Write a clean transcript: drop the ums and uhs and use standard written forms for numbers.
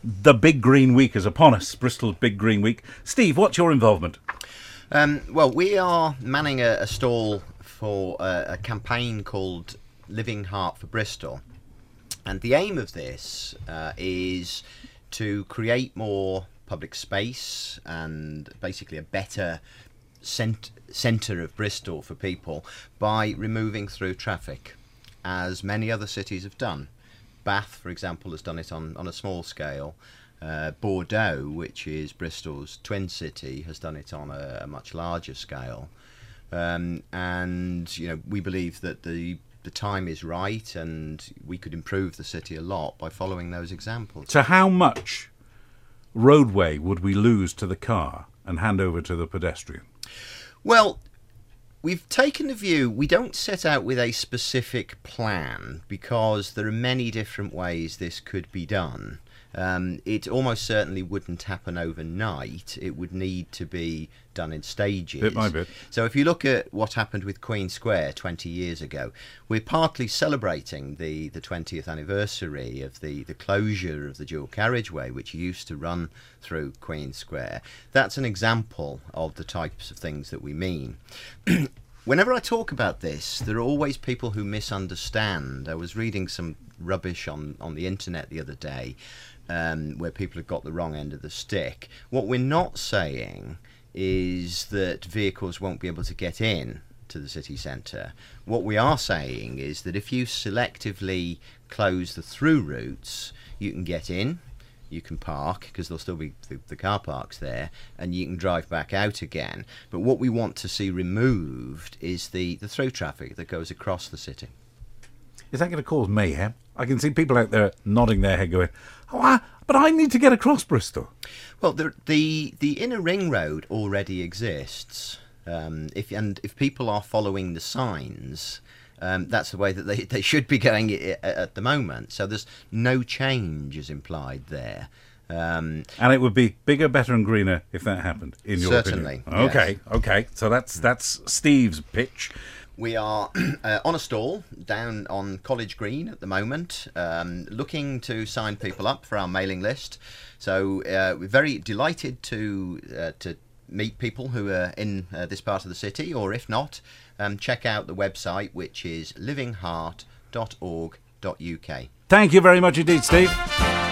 the Big Green Week is upon us, Bristol's Big Green Week. Steve, what's your involvement? Well, we are manning a stall for a campaign called Living Heart for Bristol. And the aim of this is to create more public space and basically a better centre of Bristol for people by removing through traffic, as many other cities have done. Bath, for example, has done it on a small scale. Bordeaux, which is Bristol's twin city, has done it on a much larger scale. And we believe that the time is right, and we could improve the city a lot by following those examples. So how much roadway would we lose to the car and hand over to the pedestrian? Well, we've taken the view, we don't set out with a specific plan because there are many different ways this could be done. It almost certainly wouldn't happen overnight. It would need to be done in stages. Bit by bit. So if you look at what happened with Queen Square 20 years ago, we're partly celebrating the 20th anniversary of the closure of the dual carriageway, which used to run through Queen Square. That's an example of the types of things that we mean. Whenever I talk about this, there are always people who misunderstand. I was reading some rubbish on the internet the other day where people have got the wrong end of the stick. What we're not saying is that vehicles won't be able to get in to the city centre. What we are saying is that if you selectively close the through routes, you can get in, you can park, because there'll still be the car parks there, and you can drive back out again. But what we want to see removed is the through traffic that goes across the city. Is that going to cause mayhem? I can see people out there nodding their head going, but I need to get across Bristol. Well, the inner ring road already exists. If people are following the signs, that's the way that they should be going at the moment. So there's no change is implied there. And it would be bigger, better and greener if that happened, in your Certainly, opinion. yes. Okay. So that's Steve's pitch. We are on a stall down on College Green at the moment, looking to sign people up for our mailing list. So we're very delighted to meet people who are in this part of the city, or if not, check out the website, which is livingheart.org.uk. Thank you very much indeed, Steve.